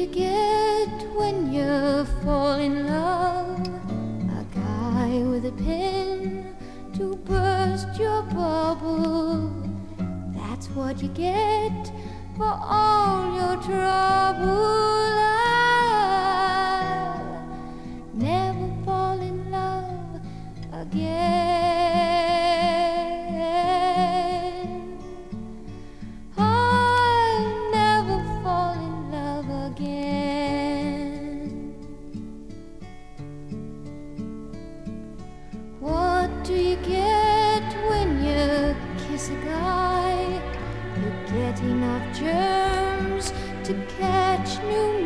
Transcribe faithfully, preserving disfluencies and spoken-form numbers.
get when you fall in love? A guy with a pen to burst your bubble. That's what you get for all your trouble. I'll never fall in love again. I'll never fall in love again. What do you get when you kiss a guy? You get enough germs to catch pneumonia.